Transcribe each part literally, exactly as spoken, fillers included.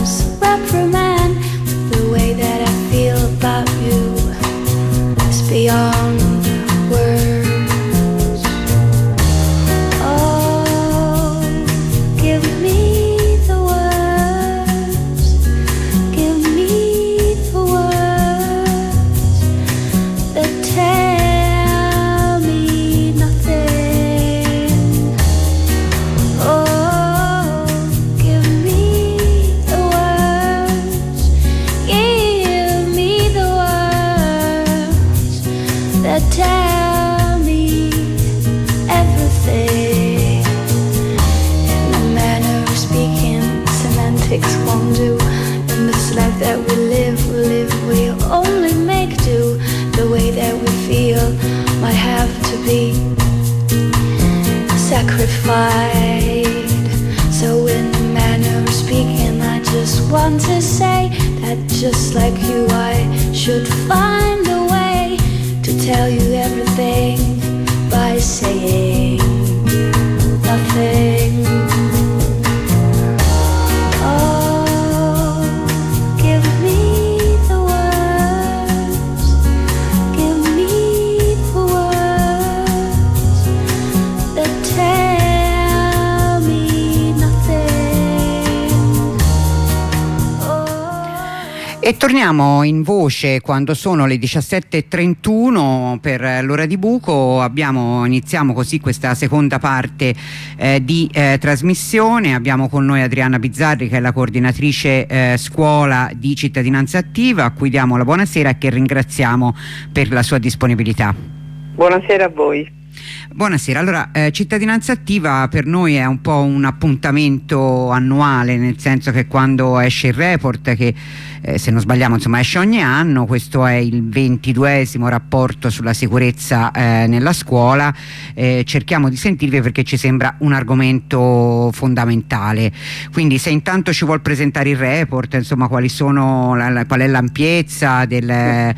must reprimand. The way that I feel about you is beyond words. Oh, give me the words, give me the words that tell me nothing. Oh, give me the words, give me the words that tell me everything. In a manner of speaking, semantics won't do. In this life that we live, we live, we only make do. The way that we feel might have to be sacrificed. So in a manner of speaking, I just want to say that just like you, I should find a way to tell you everything by saying nothing. Oh, give me the words, give me the words that tell me nothing. Oh. E torniamo in voce quando sono le diciassette e trentuno per l'ora di buco. Abbiamo, iniziamo così questa seconda parte eh, di eh, trasmissione. Abbiamo con noi Adriana Bizzarri, che è la coordinatrice eh, scuola di Cittadinanza Attiva, a cui diamo la buonasera e che ringraziamo per la sua disponibilità. Buonasera a voi. Buonasera, allora eh, Cittadinanza Attiva per noi è un po' un appuntamento annuale, nel senso che quando esce il report, che eh, se non sbagliamo insomma esce ogni anno, questo è il ventiduesimo rapporto sulla sicurezza eh, nella scuola, eh, cerchiamo di sentirvi perché ci sembra un argomento fondamentale. Quindi se intanto ci vuol presentare il report, insomma quali sono la, la, qual è l'ampiezza del, eh,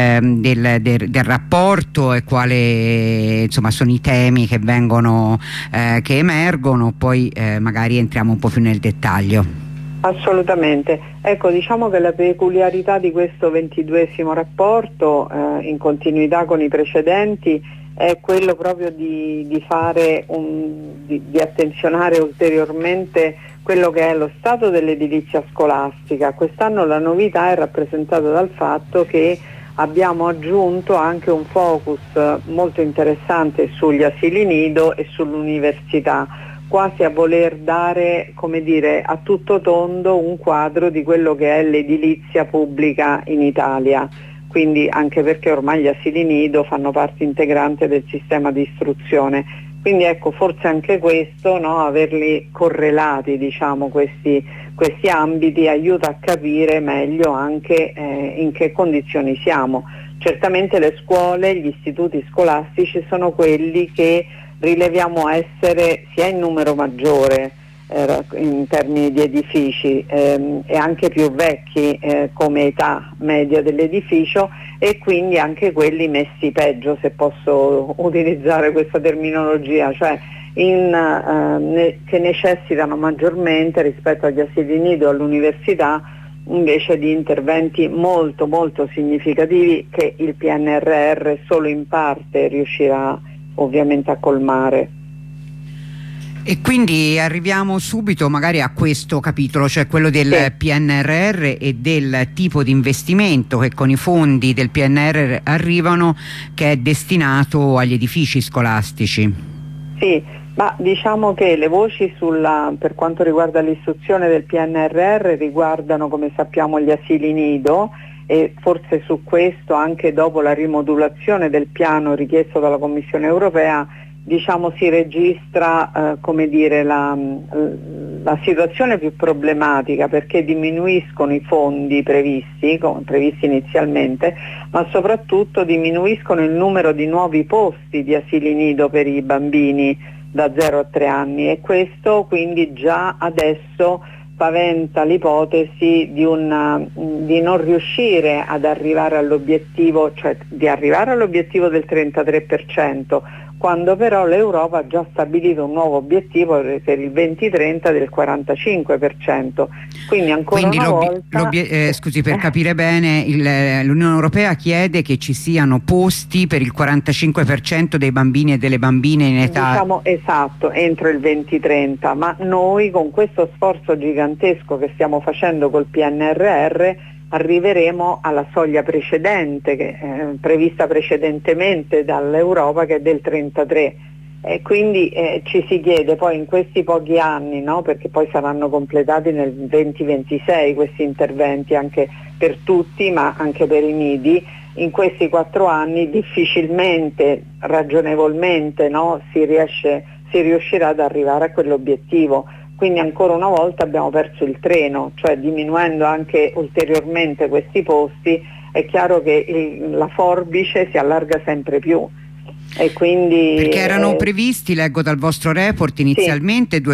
del, del, del rapporto e quale insomma sono i temi che vengono eh, che emergono, poi eh, magari entriamo un po' più nel dettaglio. Assolutamente. Ecco, diciamo che la peculiarità di questo ventiduesimo rapporto, eh, in continuità con i precedenti, è quello proprio di, di fare un, di, di attenzionare ulteriormente quello che è lo stato dell'edilizia scolastica. Quest'anno la novità è rappresentata dal fatto che abbiamo aggiunto anche un focus molto interessante sugli asili nido e sull'università, quasi a voler dare, come dire, a tutto tondo un quadro di quello che è l'edilizia pubblica in Italia. Quindi anche perché ormai gli asili nido fanno parte integrante del sistema di istruzione. Quindi ecco, forse anche questo, no, averli correlati, diciamo, questi, questi ambiti aiuta a capire meglio anche eh, in che condizioni siamo. Certamente le scuole, gli istituti scolastici sono quelli che rileviamo essere sia in numero maggiore eh, in termini di edifici ehm, e anche più vecchi eh, come età media dell'edificio, e quindi anche quelli messi peggio, se posso utilizzare questa terminologia, cioè in, eh, ne, che necessitano maggiormente rispetto agli asili nido e all'università invece di interventi molto molto significativi che il P N R R solo in parte riuscirà ovviamente a colmare. E quindi arriviamo subito magari a questo capitolo, cioè quello del sì. P N R R e del tipo di investimento che con i fondi del P N R R arrivano, che è destinato agli edifici scolastici. Sì, ma diciamo che le voci sulla, per quanto riguarda l'istruzione del P N R R riguardano, come sappiamo, gli asili nido, e forse su questo, anche dopo la rimodulazione del piano richiesto dalla Commissione europea, diciamo si registra eh, come dire, la, la situazione più problematica, perché diminuiscono i fondi previsti, come previsti inizialmente, ma soprattutto diminuiscono il numero di nuovi posti di asili nido per i bambini da zero a tre anni, e questo quindi già adesso paventa l'ipotesi di, una, di non riuscire ad arrivare all'obiettivo, cioè di arrivare all'obiettivo del trentatré per cento, quando però l'Europa ha già stabilito un nuovo obiettivo per il duemilatrenta del quarantacinque per cento. Quindi ancora Quindi una volta... eh, scusi, per capire bene, il, l'Unione Europea chiede che ci siano posti per il quarantacinque per cento dei bambini e delle bambine in età... Diciamo esatto, entro il duemilatrenta, ma noi con questo sforzo gigantesco che stiamo facendo col P N R R arriveremo alla soglia precedente, che è prevista precedentemente dall'Europa, che è del trentatré. E quindi eh, ci si chiede poi in questi pochi anni, no, perché poi saranno completati nel duemilaventisei questi interventi anche per tutti, ma anche per i nidi, in questi quattro anni difficilmente, ragionevolmente, no, si riesce, si riuscirà ad arrivare a quell'obiettivo. Quindi ancora una volta abbiamo perso il treno, cioè diminuendo anche ulteriormente questi posti è chiaro che il, la forbice si allarga sempre più. E quindi, perché erano eh, previsti, leggo dal vostro report, inizialmente sì.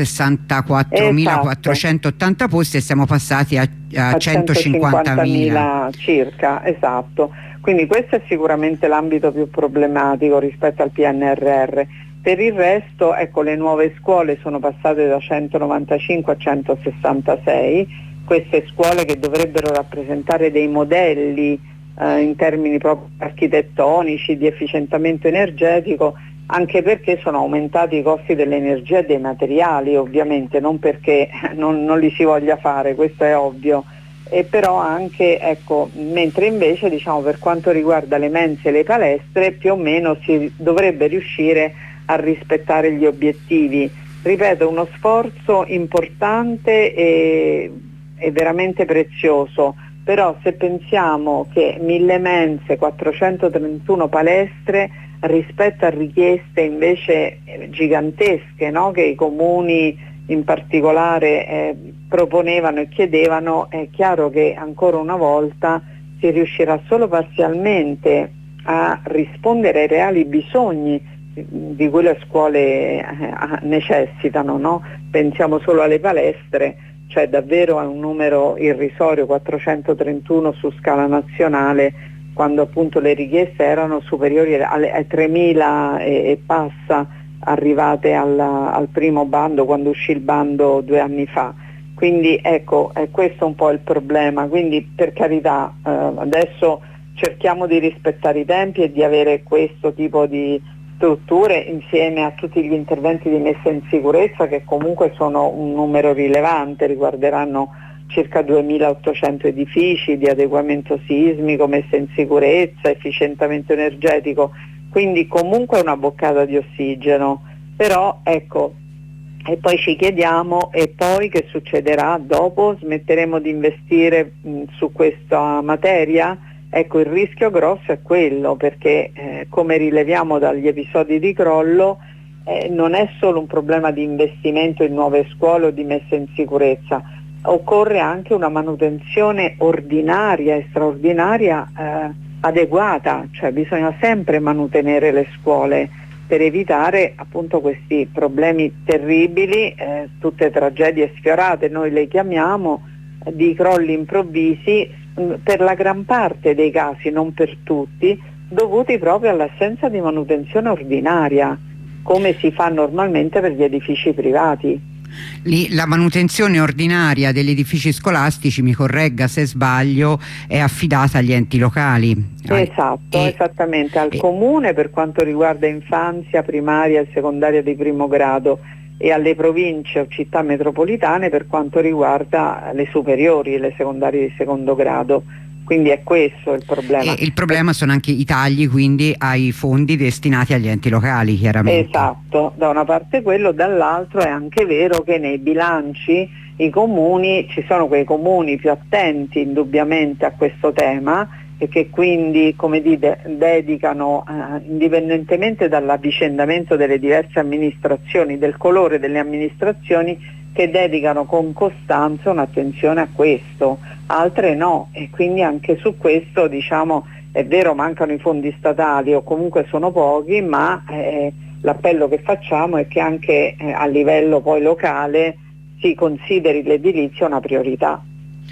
duecentosessantaquattromilaquattrocentottanta esatto. posti e siamo passati a, a, a centocinquantamila circa, esatto. Quindi questo è sicuramente l'ambito più problematico rispetto al P N R R. Per il resto, ecco, le nuove scuole sono passate da centonovantacinque a centosessantasei, queste scuole che dovrebbero rappresentare dei modelli eh, in termini proprio architettonici, di efficientamento energetico, anche perché sono aumentati i costi dell'energia e dei materiali, ovviamente, non perché non, non li si voglia fare, questo è ovvio, e però anche, ecco, mentre invece diciamo per quanto riguarda le mense e le palestre più o meno si dovrebbe riuscire a rispettare gli obiettivi. Ripeto, uno sforzo importante e, e veramente prezioso, però se pensiamo che mille mense, quattrocentotrentuno palestre rispetto a richieste invece gigantesche, no? Che i comuni in particolare eh, proponevano e chiedevano, è chiaro che ancora una volta si riuscirà solo parzialmente a rispondere ai reali bisogni di cui le scuole necessitano, no? Pensiamo solo alle palestre, cioè davvero a un numero irrisorio, quattrocentotrentuno su scala nazionale, quando appunto le richieste erano superiori alle, ai tremila e, e passa arrivate alla, al primo bando, quando uscì il bando due anni fa. Quindi ecco, è questo un po' il problema. Quindi per carità, eh, adesso cerchiamo di rispettare i tempi e di avere questo tipo di strutture insieme a tutti gli interventi di messa in sicurezza, che comunque sono un numero rilevante, riguarderanno circa duemilaottocento edifici di adeguamento sismico, messa in sicurezza, efficientamento energetico, quindi comunque una boccata di ossigeno. Però ecco, e poi ci chiediamo, e poi che succederà dopo? Smetteremo di investire mh, su questa materia? Ecco, il rischio grosso è quello, perché eh, come rileviamo dagli episodi di crollo eh, non è solo un problema di investimento in nuove scuole o di messa in sicurezza, occorre anche una manutenzione ordinaria e straordinaria eh, adeguata, cioè bisogna sempre manutenere le scuole per evitare appunto questi problemi terribili, eh, tutte tragedie sfiorate noi le chiamiamo, eh, di crolli improvvisi, per la gran parte dei casi, non per tutti, dovuti proprio all'assenza di manutenzione ordinaria, come si fa normalmente per gli edifici privati. Lì la manutenzione ordinaria degli edifici scolastici, mi corregga se sbaglio, è affidata agli enti locali. Esatto, e, esattamente, al e, comune per quanto riguarda infanzia, primaria e secondaria di primo grado, e alle province o città metropolitane per quanto riguarda le superiori e le secondarie di secondo grado. Quindi è questo il problema. E il problema sono anche i tagli quindi ai fondi destinati agli enti locali, chiaramente. Esatto, da una parte quello, dall'altro è anche vero che nei bilanci i comuni, ci sono quei comuni più attenti indubbiamente a questo tema e che quindi, come dite, dedicano, eh, indipendentemente dall'avvicendamento delle diverse amministrazioni, del colore delle amministrazioni, che dedicano con costanza un'attenzione a questo, altre no, e quindi anche su questo, diciamo, è vero, mancano i fondi statali o comunque sono pochi, ma eh, l'appello che facciamo è che anche eh, a livello poi locale si consideri l'edilizia una priorità.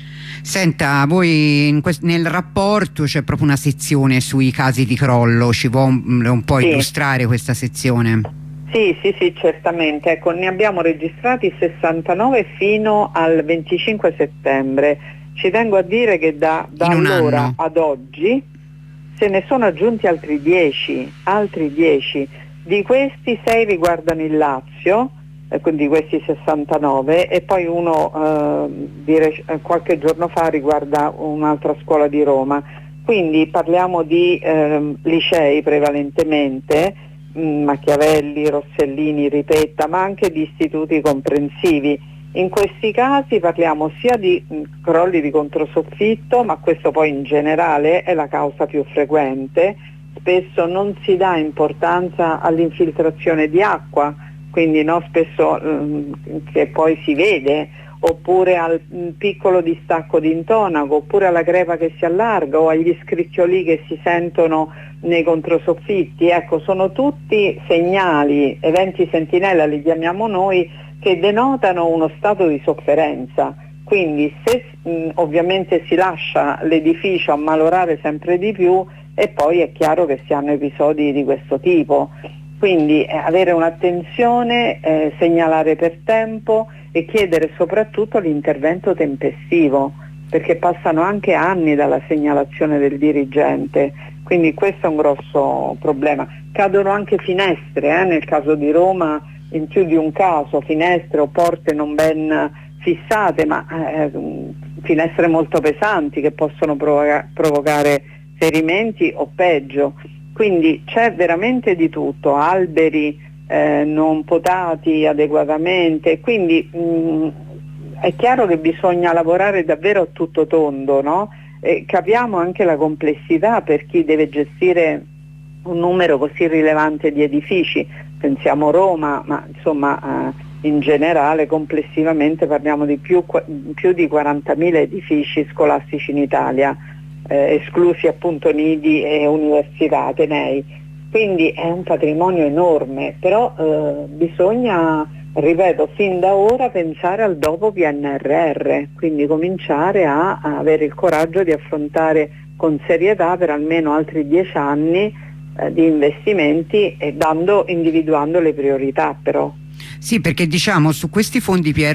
Senta, voi in quest- nel rapporto c'è proprio una sezione sui casi di crollo, ci può un, un po' sì. illustrare questa sezione? Sì, sì, sì, certamente. Ecco, ne abbiamo registrati sessantanove fino al venticinque settembre. Ci tengo a dire che da, da allora anno. ad oggi se ne sono aggiunti altri dieci, altri dieci. Di questi sei riguardano il Lazio, eh, quindi questi sessantanove, e poi uno eh, dire, qualche giorno fa riguarda un'altra scuola di Roma. Quindi parliamo di eh, licei prevalentemente, mh, Machiavelli, Rossellini, Ripetta, ma anche di istituti comprensivi. In questi casi parliamo sia di mh, crolli di controsoffitto, ma questo poi in generale è la causa più frequente. Spesso non si dà importanza all'infiltrazione di acqua, quindi no, spesso mh, che poi si vede, oppure al mh, piccolo distacco di intonaco, oppure alla crepa che si allarga o agli scricchioli che si sentono nei controsoffitti. Ecco, sono tutti segnali, eventi sentinella li chiamiamo noi, che denotano uno stato di sofferenza. Quindi se mh, ovviamente si lascia l'edificio ammalorare sempre di più, e poi è chiaro che si hanno episodi di questo tipo. Quindi eh, avere un'attenzione, eh, segnalare per tempo e chiedere soprattutto l'intervento tempestivo, perché passano anche anni dalla segnalazione del dirigente, quindi questo è un grosso problema. Cadono anche finestre, eh, nel caso di Roma in più di un caso, finestre o porte non ben fissate, ma eh, finestre molto pesanti che possono provoca- provocare ferimenti o peggio. Quindi c'è veramente di tutto, alberi eh, non potati adeguatamente, quindi mh, è chiaro che bisogna lavorare davvero a tutto tondo, no? E capiamo anche la complessità per chi deve gestire un numero così rilevante di edifici. Pensiamo Roma, ma insomma eh, in generale complessivamente parliamo di più, più di quarantamila edifici scolastici in Italia, eh, esclusi appunto nidi e università, atenei. Quindi è un patrimonio enorme, però eh, bisogna, ripeto, fin da ora pensare al dopo P N R R, quindi cominciare a, a avere il coraggio di affrontare con serietà per almeno altri dieci anni di investimenti, e dando, individuando le priorità però. Sì, perché diciamo su questi fondi P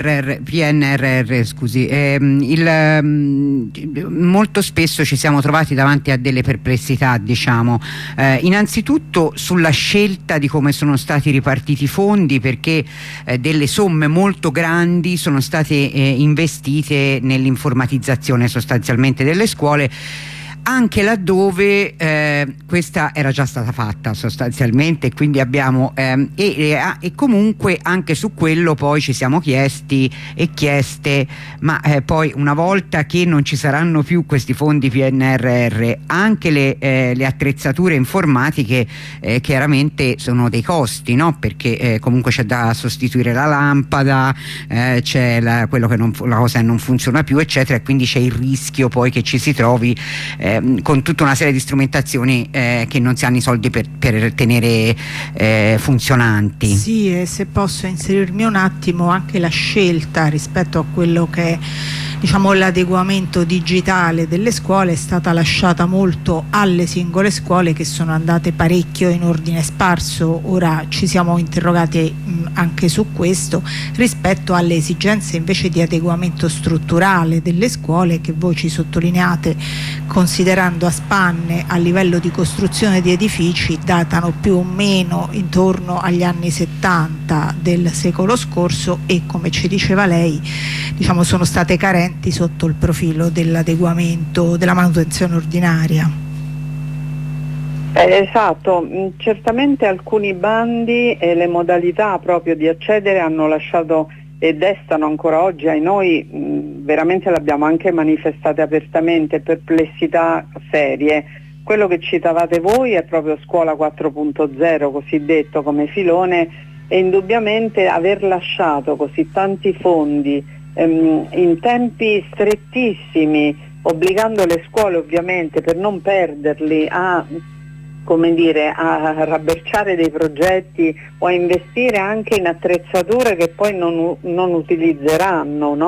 N R R scusi, ehm, il, ehm, molto spesso ci siamo trovati davanti a delle perplessità, diciamo, eh, innanzitutto sulla scelta di come sono stati ripartiti i fondi, perché eh, delle somme molto grandi sono state eh, investite nell'informatizzazione sostanzialmente delle scuole, anche laddove eh, questa era già stata fatta sostanzialmente, quindi abbiamo ehm, e, e, e comunque anche su quello poi ci siamo chiesti e chieste, ma eh, poi una volta che non ci saranno più questi fondi P N R R, anche le, eh, le attrezzature informatiche eh, chiaramente sono dei costi, no? Perché eh, comunque c'è da sostituire la lampada, eh, c'è la, quello che non, la cosa che non funziona più, eccetera, e quindi c'è il rischio poi che ci si trovi eh, con tutta una serie di strumentazioni eh, che non si hanno i soldi per, per tenere eh, funzionanti. Sì, e se posso inserirmi un attimo, anche la scelta rispetto a quello che è, diciamo, l'adeguamento digitale delle scuole è stata lasciata molto alle singole scuole, che sono andate parecchio in ordine sparso. Ora ci siamo interrogati mh, anche su questo rispetto alle esigenze invece di adeguamento strutturale delle scuole, che voi ci sottolineate, considerando a spanne a livello di costruzione di edifici, datano più o meno intorno agli anni settanta del secolo scorso, e come ci diceva lei, diciamo, sono state carenti sotto il profilo dell'adeguamento, della manutenzione ordinaria. Eh, esatto, certamente alcuni bandi e le modalità proprio di accedere hanno lasciato e destano ancora oggi ai noi, mh, veramente l'abbiamo anche manifestate apertamente, perplessità serie. Quello che citavate voi è proprio scuola quattro punto zero cosiddetto come filone, e indubbiamente aver lasciato così tanti fondi ehm, in tempi strettissimi, obbligando le scuole ovviamente per non perderli a, come dire, a rabberciare dei progetti o a investire anche in attrezzature che poi non, non utilizzeranno, no?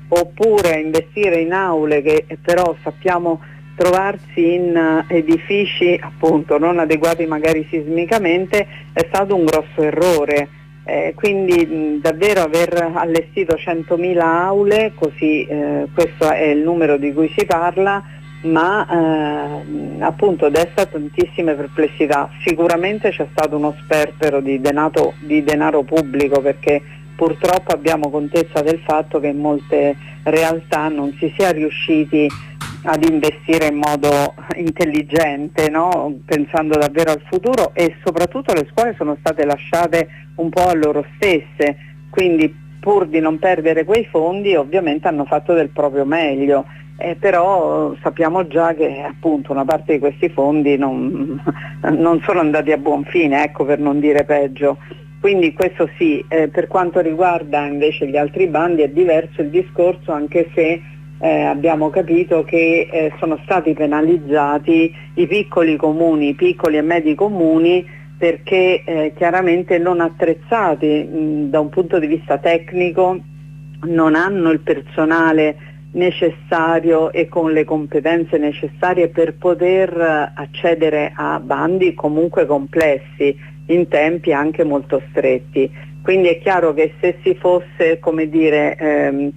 oppure investire in aule che però sappiamo trovarsi in uh, edifici appunto non adeguati magari sismicamente, è stato un grosso errore. Eh, quindi mh, davvero aver allestito centomila aule, così eh, questo è il numero di cui si parla, ma eh, appunto desta tantissime perplessità. Sicuramente c'è stato uno sperpero di denaro, di denaro pubblico, perché purtroppo abbiamo contezza del fatto che in molte realtà non si sia riusciti ad investire in modo intelligente, no? Pensando davvero al futuro, e soprattutto le scuole sono state lasciate un po' a loro stesse, quindi pur di non perdere quei fondi ovviamente hanno fatto del proprio meglio, eh, però sappiamo già che appunto una parte di questi fondi non, non sono andati a buon fine, ecco, per non dire peggio. Quindi questo sì. Eh, per quanto riguarda invece gli altri bandi è diverso il discorso, anche se Eh, abbiamo capito che eh, sono stati penalizzati i piccoli comuni, i piccoli e medi comuni, perché eh, chiaramente non attrezzati mh, da un punto di vista tecnico, non hanno il personale necessario e con le competenze necessarie per poter eh, accedere a bandi comunque complessi in tempi anche molto stretti. Quindi è chiaro che se si fosse, come dire, ehm,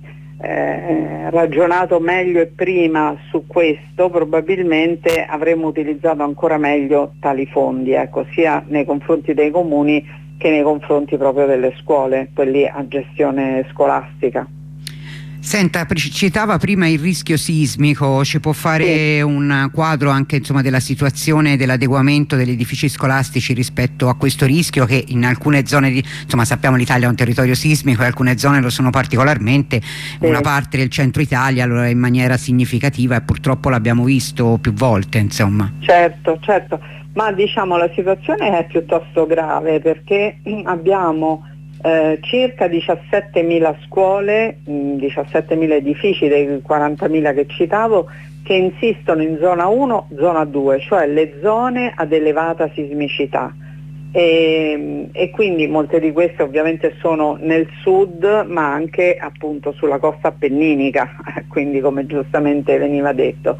Eh, ragionato meglio e prima su questo, probabilmente avremmo utilizzato ancora meglio tali fondi, ecco, sia nei confronti dei comuni che nei confronti proprio delle scuole, quelli a gestione scolastica. Senta, citava prima il rischio sismico, ci può fare sì. un quadro anche insomma della situazione dell'adeguamento degli edifici scolastici rispetto a questo rischio, che in alcune zone di, insomma sappiamo l'Italia è un territorio sismico e alcune zone lo sono particolarmente, sì. una parte del centro Italia lo è in maniera significativa e purtroppo l'abbiamo visto più volte, insomma. Certo, certo, ma diciamo la situazione è piuttosto grave, perché abbiamo Eh, circa diciassettemila scuole, mh, diciassettemila edifici dei quarantamila che citavo, che insistono in zona uno, zona due, cioè le zone ad elevata sismicità, e, e quindi molte di queste ovviamente sono nel sud, ma anche appunto sulla costa appenninica, quindi come giustamente veniva detto.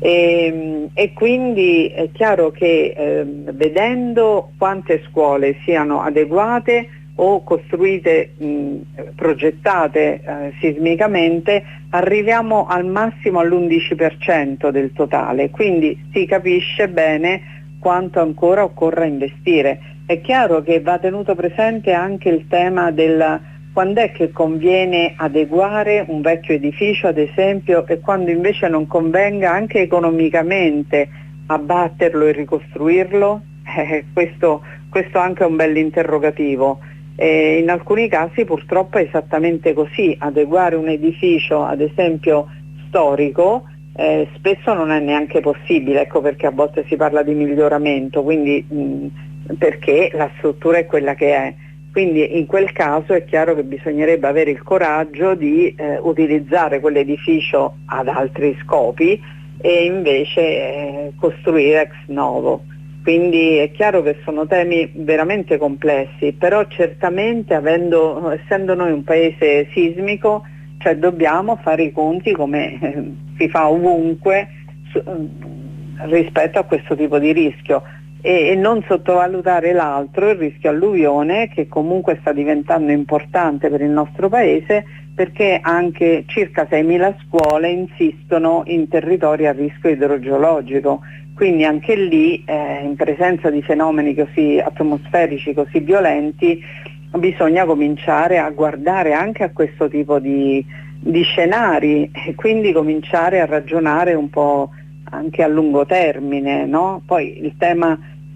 E, e quindi è chiaro che eh, vedendo quante scuole siano adeguate o costruite, mh, progettate eh, sismicamente, arriviamo al massimo all'undici per cento del totale, quindi si capisce bene quanto ancora occorra investire. È chiaro che va tenuto presente anche il tema del quando è che conviene adeguare un vecchio edificio, ad esempio, e quando invece non convenga anche economicamente abbatterlo e ricostruirlo. Eh, questo, questo anche è un bell'interrogativo. Eh, in alcuni casi purtroppo è esattamente così, adeguare un edificio ad esempio storico eh, spesso non è neanche possibile, ecco perché a volte si parla di miglioramento, quindi mh, perché la struttura è quella che è. Quindi in quel caso è chiaro che bisognerebbe avere il coraggio di eh, utilizzare quell'edificio ad altri scopi e invece eh, costruire ex novo. Quindi è chiaro che sono temi veramente complessi, però certamente avendo, essendo noi un paese sismico, cioè dobbiamo fare i conti come eh, si fa ovunque su, rispetto a questo tipo di rischio e, e non sottovalutare l'altro, il rischio alluvione, che comunque sta diventando importante per il nostro paese, perché anche circa seimila scuole insistono in territori a rischio idrogeologico. Quindi anche lì, eh, in presenza di fenomeni così atmosferici, così violenti, bisogna cominciare a guardare anche a questo tipo di, di scenari e quindi cominciare a ragionare un po' anche a lungo termine, no? Poi il tema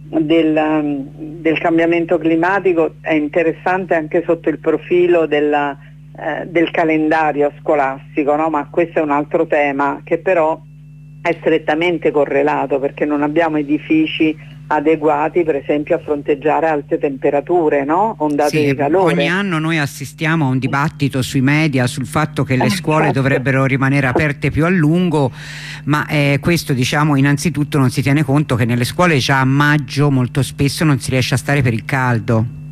del, del cambiamento climatico è interessante anche sotto il profilo della, eh, del calendario scolastico, no? Ma questo è un altro tema che però è strettamente correlato, perché non abbiamo edifici adeguati per esempio a fronteggiare alte temperature, no? Ondate sì, di calore. Ogni anno noi assistiamo a un dibattito sui media sul fatto che le scuole Esatto. dovrebbero rimanere aperte più a lungo, ma eh, questo diciamo innanzitutto non si tiene conto che nelle scuole già a maggio molto spesso non si riesce a stare per il caldo.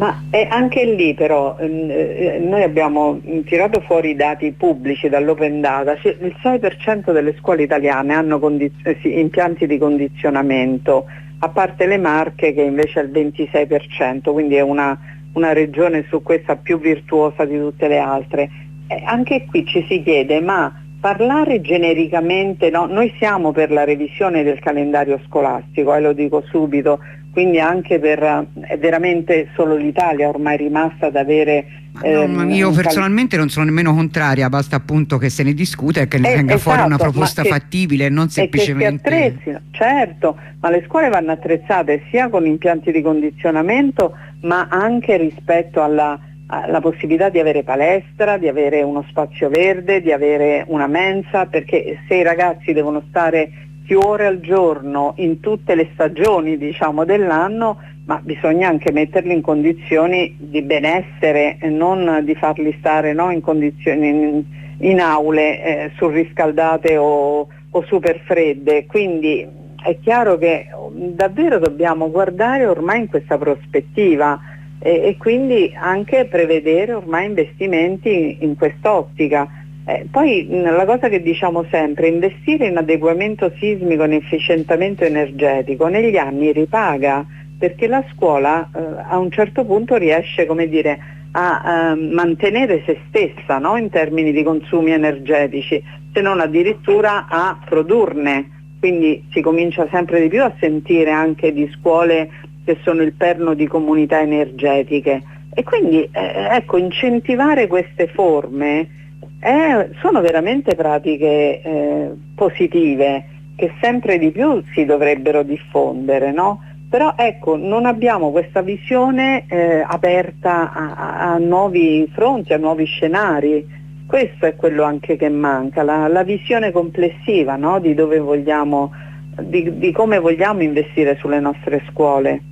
Ma è anche lì però eh, noi abbiamo tirato fuori i dati pubblici dall'Open Data, cioè, il sei per cento delle scuole italiane hanno condiz- sì, impianti di condizionamento, a parte le Marche che invece è il ventisei per cento, quindi è una, una regione su questa più virtuosa di tutte le altre. Eh, anche qui ci si chiede, ma parlare genericamente, no? Noi siamo per la revisione del calendario scolastico, e eh, lo dico subito, quindi anche per, è veramente solo l'Italia ormai rimasta ad avere... Ehm, no, io personalmente non sono nemmeno contraria, basta appunto che se ne discuta e che ne eh, venga esatto, fuori una proposta che, fattibile, non semplicemente... E che si attrezzino, certo, ma le scuole vanno attrezzate sia con impianti di condizionamento, ma anche rispetto alla, alla possibilità di avere palestra, di avere uno spazio verde, di avere una mensa, perché se i ragazzi devono stare più ore al giorno in tutte le stagioni, diciamo, dell'anno, ma bisogna anche metterli in condizioni di benessere e non di farli stare, no, in condizioni in, in aule eh, surriscaldate o, o super fredde. Quindi è chiaro che davvero dobbiamo guardare ormai in questa prospettiva e, e quindi anche prevedere ormai investimenti in quest'ottica. Eh, poi la cosa che diciamo sempre, investire in adeguamento sismico e in efficientamento energetico negli anni ripaga, perché la scuola eh, a un certo punto riesce, come dire, a, a mantenere se stessa, no? In termini di consumi energetici, se non addirittura a produrne. Quindi si comincia sempre di più a sentire anche di scuole che sono il perno di comunità energetiche e quindi eh, ecco, incentivare queste forme Eh, sono veramente pratiche eh, positive che sempre di più si dovrebbero diffondere, no? Però ecco, non abbiamo questa visione eh, aperta a, a nuovi fronti, a nuovi scenari. Questo è quello anche che manca, la, la visione complessiva, no? Di dove vogliamo, di, di come vogliamo investire sulle nostre scuole.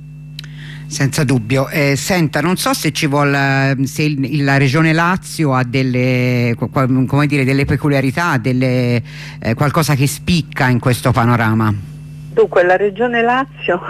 Senza dubbio. Eh, senta, non so se ci vuole, se il, la Regione Lazio ha delle, come dire, delle peculiarità, delle, eh, qualcosa che spicca in questo panorama. Dunque, la Regione Lazio,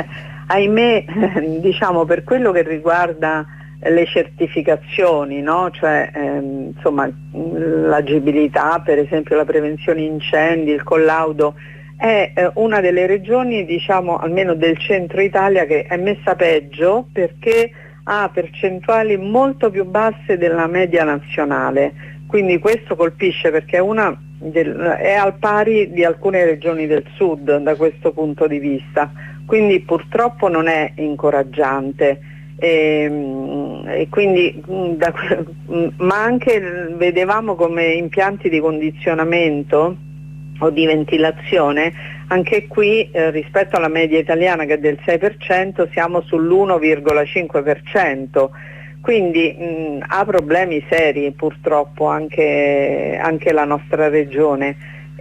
ahimè, diciamo per quello che riguarda le certificazioni, no? Cioè, ehm, insomma, l'agibilità, per esempio la prevenzione incendi, il collaudo, è eh, una delle regioni, diciamo, almeno del centro Italia, che è messa peggio perché ha percentuali molto più basse della media nazionale. Quindi questo colpisce perché è, una del, è al pari di alcune regioni del sud da questo punto di vista. Quindi purtroppo non è incoraggiante. E, e quindi, da, ma anche vedevamo come impianti di condizionamento o di ventilazione, anche qui eh, rispetto alla media italiana che è del sei per cento siamo sull'uno virgola cinque per cento, quindi mh, ha problemi seri purtroppo anche, anche la nostra regione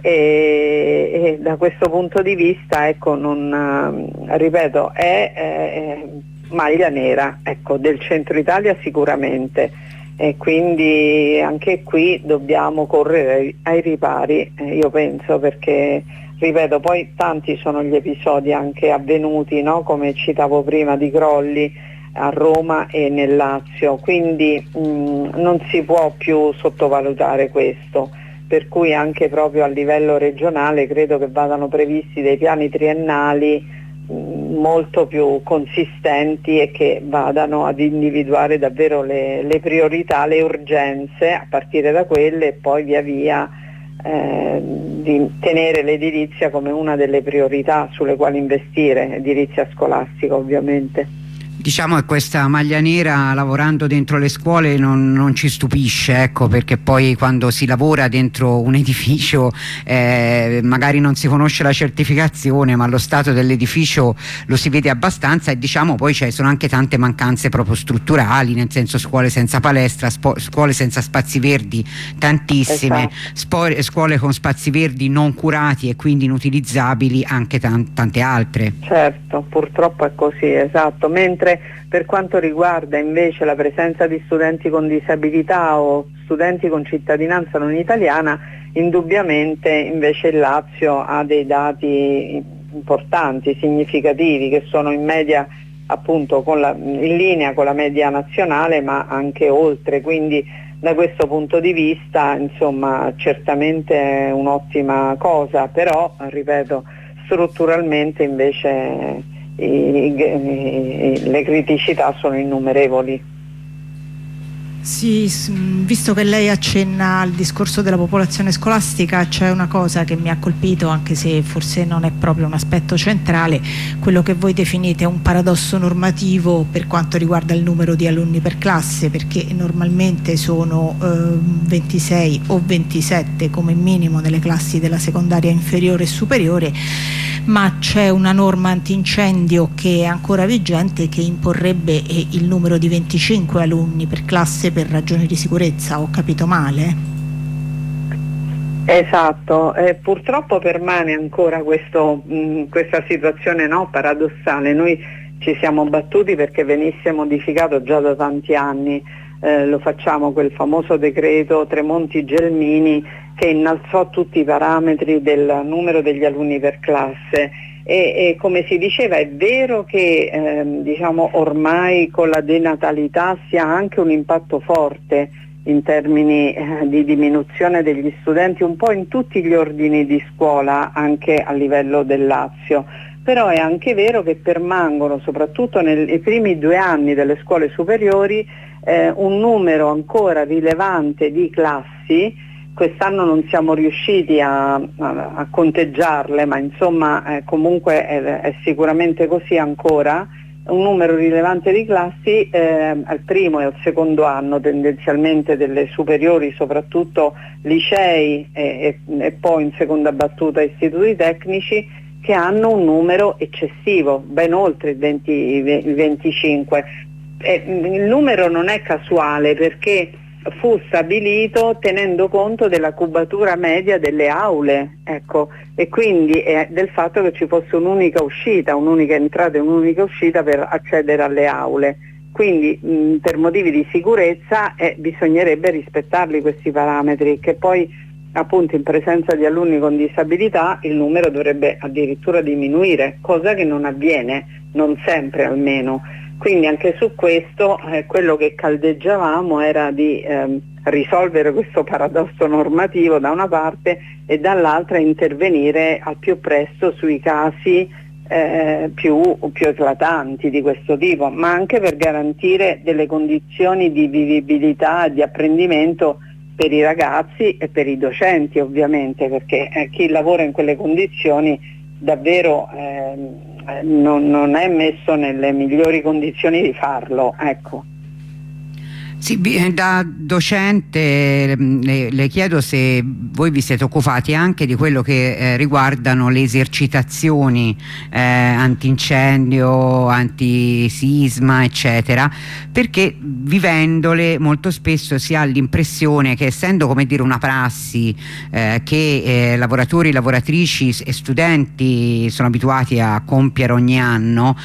e, e da questo punto di vista, ecco, non, ripeto, è, è maglia nera, ecco, del centro Italia sicuramente. E quindi anche qui dobbiamo correre ai ripari, eh, io penso, perché ripeto, poi tanti sono gli episodi anche avvenuti, no? Come citavo prima, di crolli a Roma e nel Lazio, quindi mh, non si può più sottovalutare questo, per cui anche proprio a livello regionale credo che vadano previsti dei piani triennali molto più consistenti e che vadano ad individuare davvero le, le priorità, le urgenze, a partire da quelle e poi via via eh, di tenere l'edilizia come una delle priorità sulle quali investire, edilizia scolastica ovviamente. Diciamo che questa maglia nera lavorando dentro le scuole non, non ci stupisce, ecco, perché poi quando si lavora dentro un edificio eh, magari non si conosce la certificazione, ma lo stato dell'edificio lo si vede abbastanza e diciamo poi ci sono anche tante mancanze proprio strutturali, nel senso scuole senza palestra, scuole senza spazi verdi tantissime, esatto. Scuole con spazi verdi non curati e quindi inutilizzabili anche tan tante altre. Certo, purtroppo è così, esatto, mentre per quanto riguarda invece la presenza di studenti con disabilità o studenti con cittadinanza non italiana, indubbiamente invece il Lazio ha dei dati importanti, significativi, che sono in media appunto con la, in linea con la media nazionale, ma anche oltre, quindi da questo punto di vista insomma certamente è un'ottima cosa, però ripeto, strutturalmente invece i, i, le criticità sono innumerevoli. Sì, visto che lei accenna al discorso della popolazione scolastica, c'è una cosa che mi ha colpito, anche se forse non è proprio un aspetto centrale, quello che voi definite un paradosso normativo per quanto riguarda il numero di alunni per classe, perché normalmente sono eh, ventisei o ventisette come minimo nelle classi della secondaria inferiore e superiore, ma c'è una norma antincendio che è ancora vigente, che imporrebbe eh, il numero di venticinque alunni per classe per ragioni di sicurezza. Ho capito male? Esatto, eh, purtroppo permane ancora questo, mh, questa situazione, no, paradossale. Noi ci siamo battuti perché venisse modificato già da tanti anni, eh, lo facciamo quel famoso decreto Tremonti-Gelmini che innalzò tutti i parametri del numero degli alunni per classe. E, e come si diceva, è vero che ehm, diciamo ormai con la denatalità si ha anche un impatto forte in termini eh, di diminuzione degli studenti un po' in tutti gli ordini di scuola, anche a livello del Lazio, però è anche vero che permangono soprattutto nei primi due anni delle scuole superiori eh, un numero ancora rilevante di classi. Quest'anno non siamo riusciti a, a, a conteggiarle, ma insomma eh, comunque è, è sicuramente così ancora, un numero rilevante di classi eh, al primo e al secondo anno tendenzialmente delle superiori, soprattutto licei e, e, e poi in seconda battuta istituti tecnici, che hanno un numero eccessivo, ben oltre il, venti, il venticinque. E, il numero non è casuale perché fu stabilito tenendo conto della cubatura media delle aule, ecco, e quindi eh, del fatto che ci fosse un'unica uscita, un'unica entrata e un'unica uscita per accedere alle aule. Quindi mh, per motivi di sicurezza eh, bisognerebbe rispettarli questi parametri, che poi appunto in presenza di alunni con disabilità il numero dovrebbe addirittura diminuire, cosa che non avviene, non sempre almeno. Quindi anche su questo eh, quello che caldeggiavamo era di ehm, risolvere questo paradosso normativo da una parte e dall'altra intervenire al più presto sui casi eh, più, più eclatanti di questo tipo, ma anche per garantire delle condizioni di vivibilità e di apprendimento per i ragazzi e per i docenti ovviamente, perché eh, chi lavora in quelle condizioni davvero eh, non, non è messo nelle migliori condizioni di farlo, ecco. Sì, da docente le, le chiedo se voi vi siete occupati anche di quello che eh, riguardano le esercitazioni eh, antincendio, antisisma eccetera, perché vivendole molto spesso si ha l'impressione che, essendo come dire una prassi eh, che eh, lavoratori, lavoratrici e studenti sono abituati a compiere ogni anno,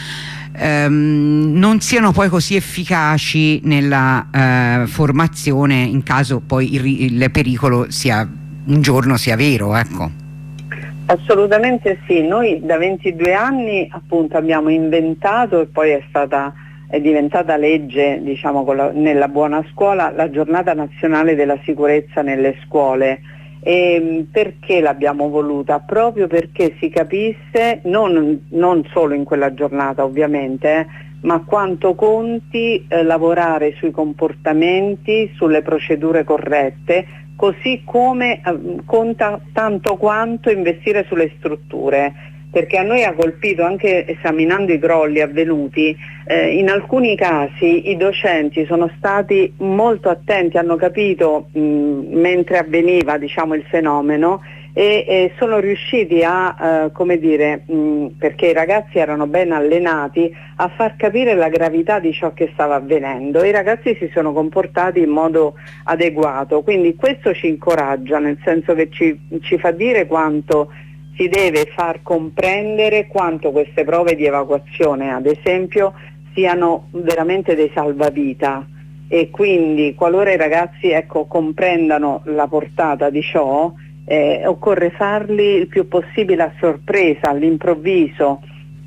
Ehm, non siano poi così efficaci nella eh, formazione in caso poi il, il pericolo sia un giorno sia vero, ecco. Assolutamente sì, noi da ventidue anni appunto abbiamo inventato, e poi è stata è diventata legge, diciamo, con la, nella buona scuola, la giornata nazionale della sicurezza nelle scuole. E perché l'abbiamo voluta? Proprio perché si capisse, non, non solo in quella giornata ovviamente, eh, ma quanto conti eh, lavorare sui comportamenti, sulle procedure corrette, così come eh, conta tanto quanto investire sulle strutture. Perché a noi ha colpito, anche esaminando i crolli avvenuti, eh, in alcuni casi i docenti sono stati molto attenti, hanno capito mh, mentre avveniva, diciamo, il fenomeno e, e sono riusciti a, eh, come dire, mh, perché i ragazzi erano ben allenati, a far capire la gravità di ciò che stava avvenendo. I ragazzi si sono comportati in modo adeguato, quindi questo ci incoraggia, nel senso che ci, ci fa dire quanto si deve far comprendere quanto queste prove di evacuazione, ad esempio, siano veramente dei salvavita, e quindi qualora i ragazzi, ecco, comprendano la portata di ciò, eh, occorre farli il più possibile a sorpresa, all'improvviso,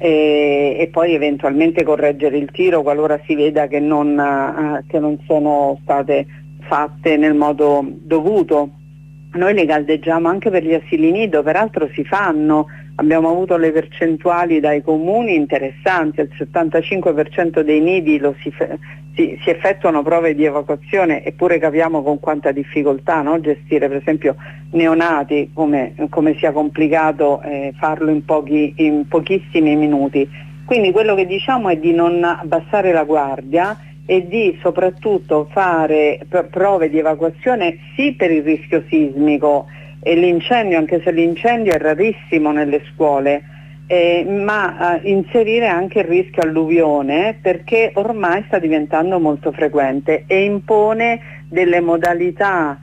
e, e poi eventualmente correggere il tiro qualora si veda che non, uh, che non sono state fatte nel modo dovuto. Noi le caldeggiamo anche per gli asili nido, peraltro si fanno, abbiamo avuto le percentuali dai comuni interessanti, il settantacinque per cento dei nidi lo si, si, si effettuano prove di evacuazione, eppure capiamo con quanta difficoltà, no? Gestire per esempio neonati, come, come sia complicato eh, farlo in, pochi, in pochissimi minuti. Quindi quello che diciamo è di non abbassare la guardia e di soprattutto fare prove di evacuazione sì per il rischio sismico e l'incendio, anche se l'incendio è rarissimo nelle scuole, eh, ma eh, inserire anche il rischio alluvione, perché ormai sta diventando molto frequente e impone delle modalità,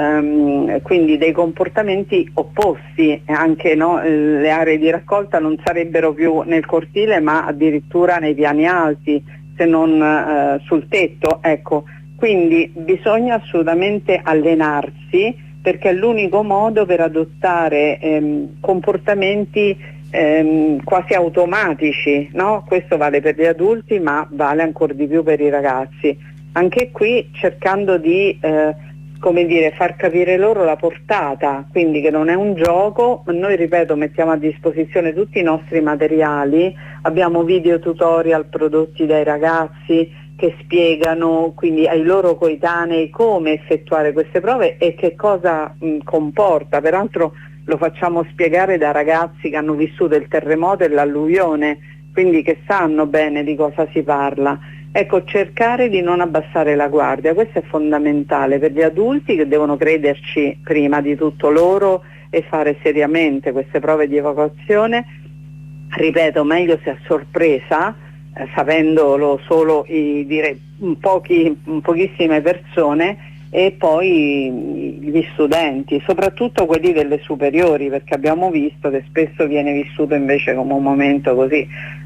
ehm, quindi dei comportamenti opposti, anche no, le aree di raccolta non sarebbero più nel cortile ma addirittura nei piani alti, se non eh, sul tetto, ecco. Quindi bisogna assolutamente allenarsi, perché è l'unico modo per adottare ehm, comportamenti ehm, quasi automatici, no? Questo vale per gli adulti ma vale ancora di più per i ragazzi, anche qui cercando di eh, come dire, far capire loro la portata, quindi che non è un gioco. Noi, ripeto, mettiamo a disposizione tutti i nostri materiali, abbiamo video tutorial prodotti dai ragazzi che spiegano quindi ai loro coetanei come effettuare queste prove e che cosa mh, comporta. Peraltro lo facciamo spiegare da ragazzi che hanno vissuto il terremoto e l'alluvione, quindi che sanno bene di cosa si parla. Ecco, cercare di non abbassare la guardia, questo è fondamentale per gli adulti, che devono crederci prima di tutto loro e fare seriamente queste prove di evacuazione. Ripeto, meglio se a sorpresa, eh, sapendolo solo i, direi, pochi, pochissime persone, e poi gli studenti, soprattutto quelli delle superiori, perché abbiamo visto che spesso viene vissuto invece come un momento così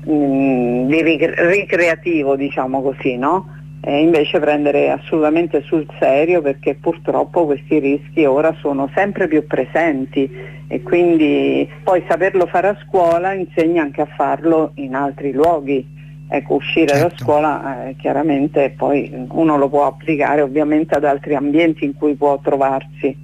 mh, di ricre- ricreativo, diciamo così, no? E invece prendere assolutamente sul serio, perché purtroppo questi rischi ora sono sempre più presenti e quindi poi saperlo fare a scuola insegna anche a farlo in altri luoghi. Ecco, uscire certo. da scuola eh, chiaramente poi uno lo può applicare ovviamente ad altri ambienti in cui può trovarsi.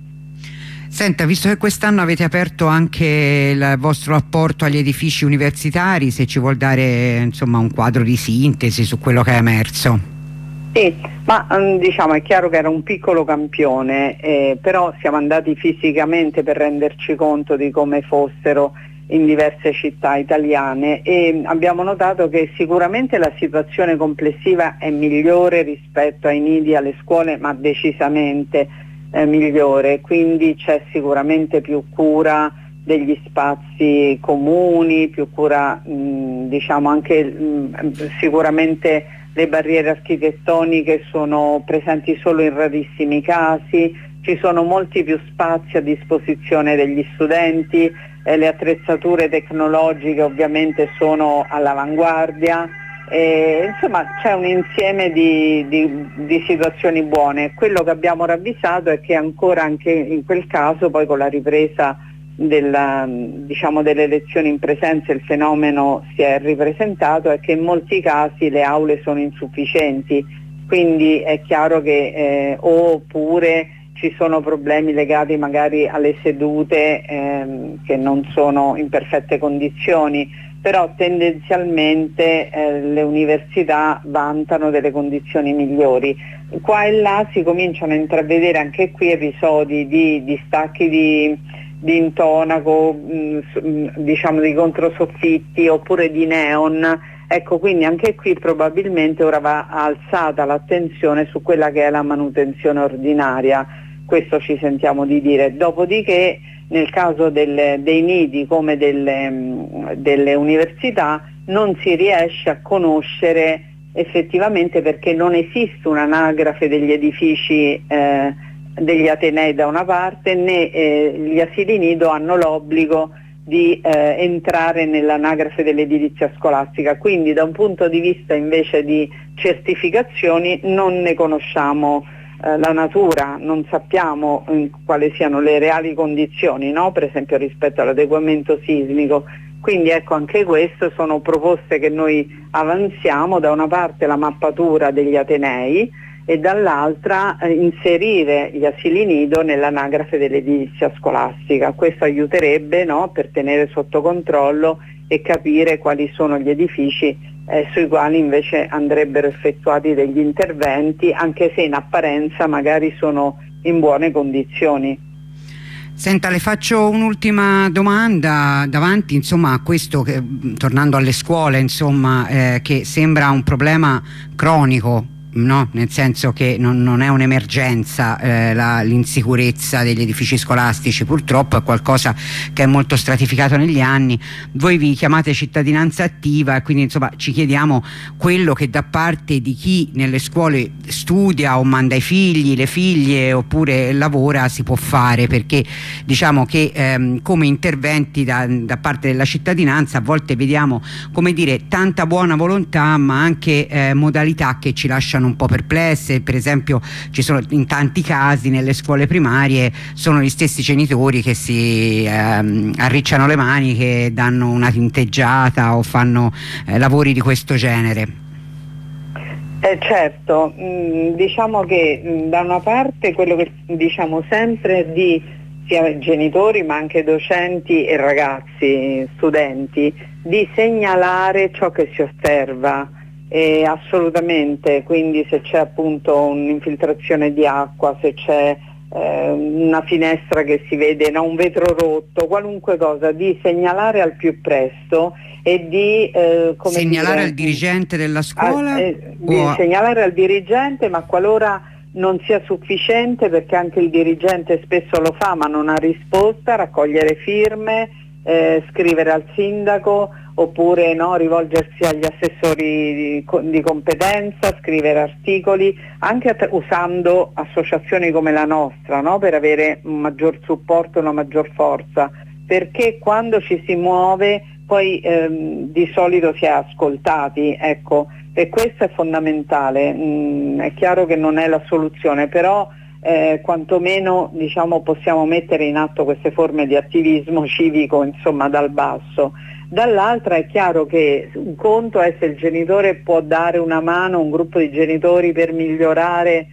Senta, visto che quest'anno avete aperto anche il vostro apporto agli edifici universitari, se ci vuol dare insomma un quadro di sintesi su quello che è emerso. Sì, ma diciamo è chiaro che era un piccolo campione, eh, però siamo andati fisicamente per renderci conto di come fossero in diverse città italiane e abbiamo notato che sicuramente la situazione complessiva è migliore rispetto ai nidi, alle scuole, ma decisamente eh, migliore, quindi c'è sicuramente più cura degli spazi comuni, più cura mh, diciamo anche mh, sicuramente le barriere architettoniche sono presenti solo in rarissimi casi, ci sono molti più spazi a disposizione degli studenti, eh, le attrezzature tecnologiche ovviamente sono all'avanguardia, eh, insomma c'è un insieme di, di, di situazioni buone. Quello che abbiamo ravvisato è che ancora anche in quel caso, poi con la ripresa della, diciamo, delle lezioni in presenza, il fenomeno si è ripresentato, è che in molti casi le aule sono insufficienti, quindi è chiaro che eh, oppure ci sono problemi legati magari alle sedute ehm, che non sono in perfette condizioni, però tendenzialmente eh, le università vantano delle condizioni migliori. Qua e là si cominciano a intravedere anche qui episodi di distacchi di, di intonaco, mh, diciamo di controsoffitti oppure di neon. Ecco, quindi anche qui probabilmente ora va alzata l'attenzione su quella che è la manutenzione ordinaria, questo ci sentiamo di dire. Dopodiché nel caso delle, dei nidi come delle, delle università non si riesce a conoscere effettivamente, perché non esiste un'anagrafe degli edifici eh, degli atenei da una parte, né eh, gli asili nido hanno l'obbligo di eh, entrare nell'anagrafe dell'edilizia scolastica, quindi da un punto di vista invece di certificazioni non ne conosciamo eh, la natura, non sappiamo eh, quali siano le reali condizioni, no? Per esempio rispetto all'adeguamento sismico, Quindi ecco, anche queste sono proposte che noi avanziamo: da una parte la mappatura degli atenei e dall'altra eh, inserire gli asili nido nell'anagrafe dell'edilizia scolastica. Questo aiuterebbe, no, per tenere sotto controllo e capire quali sono gli edifici eh, sui quali invece andrebbero effettuati degli interventi, anche se in apparenza magari sono in buone condizioni. Senta, le faccio un'ultima domanda davanti, insomma, a questo che, tornando alle scuole, insomma, eh, che sembra un problema cronico, no? Nel senso che non, non è un'emergenza, eh, l'insicurezza degli edifici scolastici, purtroppo è qualcosa che è molto stratificato negli anni. Voi vi chiamate cittadinanza attiva e quindi insomma ci chiediamo quello che da parte di chi nelle scuole studia o manda i figli, le figlie oppure lavora si può fare, perché diciamo che ehm, come interventi da, da parte della cittadinanza a volte vediamo, come dire, tanta buona volontà ma anche eh, modalità che ci lasciano un po' perplesse. Per esempio ci sono in tanti casi nelle scuole primarie sono gli stessi genitori che si ehm, arricciano le mani, che danno una tinteggiata o fanno eh, lavori di questo genere. Eh certo, mh, diciamo che mh, da una parte quello che diciamo sempre di sia genitori ma anche docenti e ragazzi, studenti, di segnalare ciò che si osserva. Eh, assolutamente, quindi se c'è appunto un'infiltrazione di acqua, se c'è eh, una finestra che si vede, no, un vetro rotto, qualunque cosa, di segnalare al più presto e di eh, come segnalare dire, al dirigente della scuola? A, eh, di o... segnalare al dirigente, ma qualora non sia sufficiente, perché anche il dirigente spesso lo fa ma non ha risposta, raccogliere firme, eh, scrivere al sindaco, oppure no, rivolgersi agli assessori di, di competenza, scrivere articoli, anche usando associazioni come la nostra, no, per avere un maggior supporto, una maggior forza, perché quando ci si muove poi ehm, di solito si è ascoltati, ecco, e questo è fondamentale. Mm, è chiaro che non è la soluzione, però eh, quantomeno diciamo possiamo mettere in atto queste forme di attivismo civico, insomma, dal basso. Dall'altra è chiaro che un conto è se il genitore può dare una mano, un gruppo di genitori, per migliorare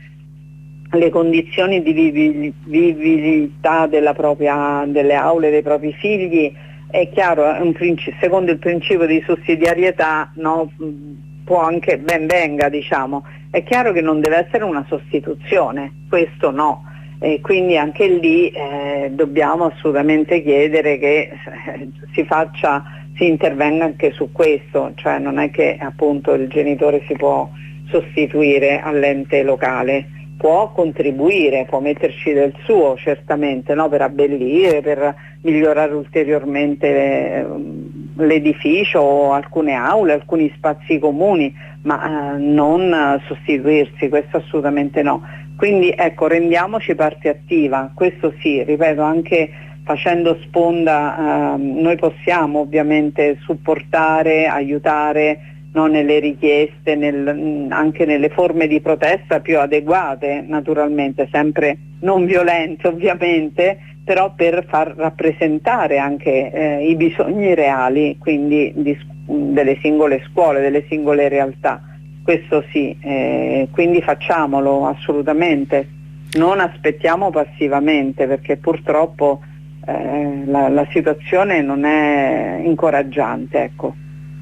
le condizioni di vivibilità della propria, delle aule dei propri figli. È chiaro, è un principio, secondo il principio di sussidiarietà, no, può anche ben venga, diciamo. È chiaro che non deve essere una sostituzione, questo no, e quindi anche lì eh, dobbiamo assolutamente chiedere che eh, si faccia si intervenga anche su questo, cioè non è che appunto il genitore si può sostituire all'ente locale, può contribuire, può metterci del suo certamente, no, per abbellire, per migliorare ulteriormente l'edificio o alcune aule, alcuni spazi comuni, ma eh, non sostituirsi, questo assolutamente no. Quindi ecco, rendiamoci parte attiva, questo sì, ripeto, anche facendo sponda, eh, noi possiamo ovviamente supportare, aiutare, no, nelle richieste, nel, anche nelle forme di protesta più adeguate, naturalmente, sempre non violente ovviamente, però per far rappresentare anche eh, i bisogni reali, quindi di, delle singole scuole, delle singole realtà. Questo sì, eh, quindi facciamolo assolutamente, non aspettiamo passivamente, perché purtroppo Eh, la, la situazione non è incoraggiante, ecco.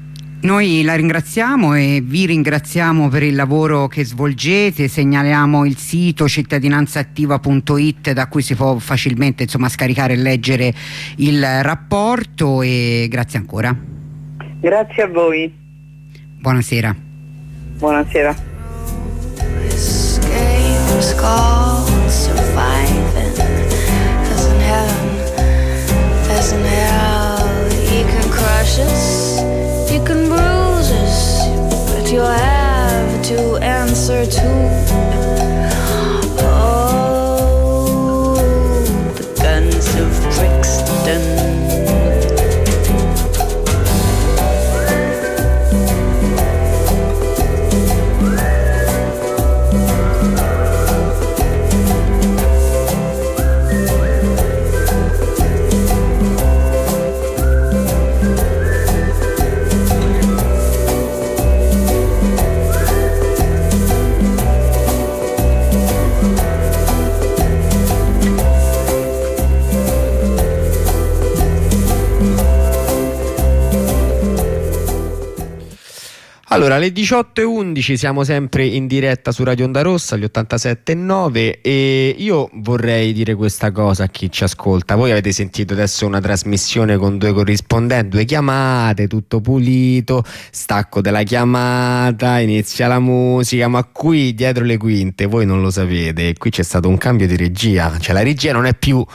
Noi la ringraziamo e vi ringraziamo per il lavoro che svolgete. Segnaliamo il sito cittadinanzaattiva punto it, da cui si può facilmente, insomma, scaricare e leggere il rapporto, e grazie ancora. Grazie a voi. Buonasera. Buonasera. Isn't hell, you can crush us, you can bruise us, but you'll have to answer to oh, the guns of Brixton. Allora, alle diciotto e undici siamo sempre in diretta su Radio Onda Rossa, gli ottantasette e nove, e io vorrei dire questa cosa a chi ci ascolta. Voi avete sentito adesso una trasmissione con due corrispondenti, due chiamate, tutto pulito, stacco della chiamata, inizia la musica, ma qui dietro le quinte voi non lo sapete, qui c'è stato un cambio di regia, cioè la regia non è più